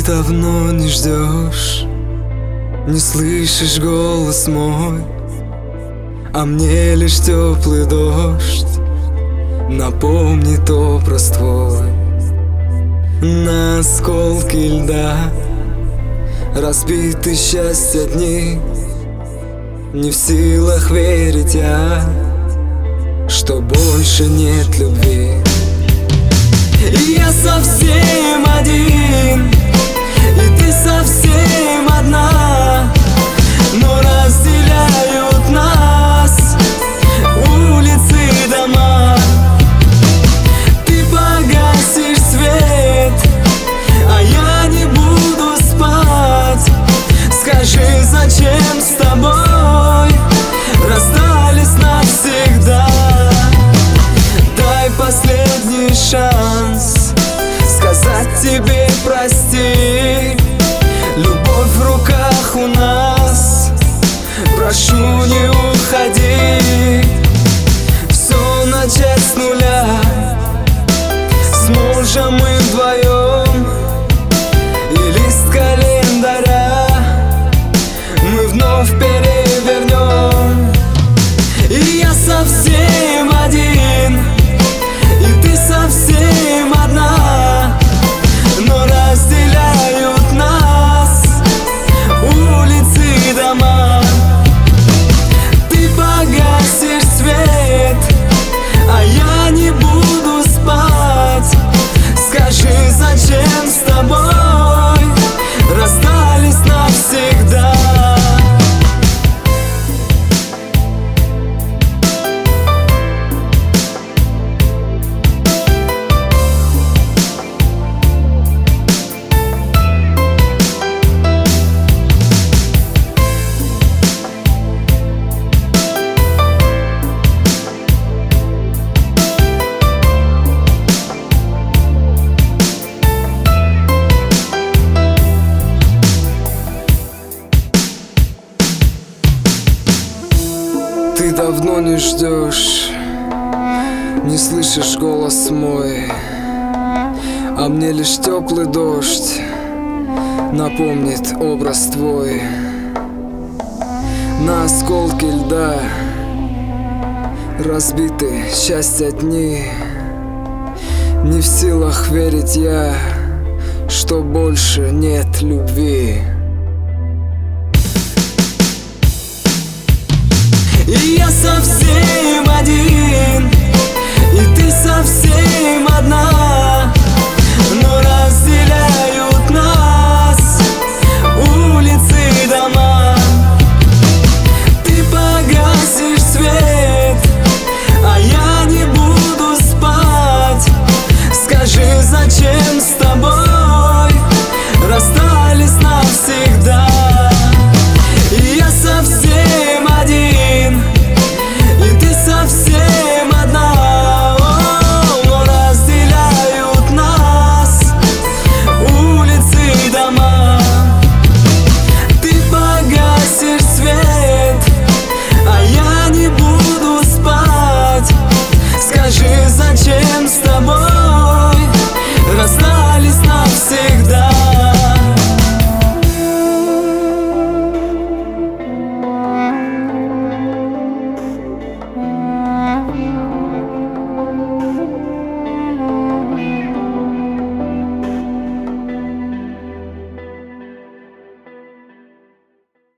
давно не ждешь, не слышишь голос мой, а мне лишь теплый дождь напомнит образ твой. На осколки льда разбиты счастья дни, не в силах верить я, что больше нет любви. И я совсем один, и ты совсем одна, но разделяют нас улицы и дома. Ты погасишь свет, а я не буду спать. Скажи, зачем с тобой расстались навсегда? Дай последний шанс сказать тебе прости. Любовь в руках у нас, прошу, не уходи. Все начать с нуля, с мужем мы вдвоем, и лист календаря мы вновь перевернем. И я совсем один, и ты совсем одна, но разделяют нас улицы и дома. Ты погасишь свет, а я не буду спать. Скажи, зачем с тобой расстались навсегда? Ты давно не ждешь, не слышишь голос мой, а мне лишь теплый дождь напомнит образ твой. На осколки льда разбиты счастья дни, не в силах верить я, что больше нет любви. И я совсем один, и ты совсем одна,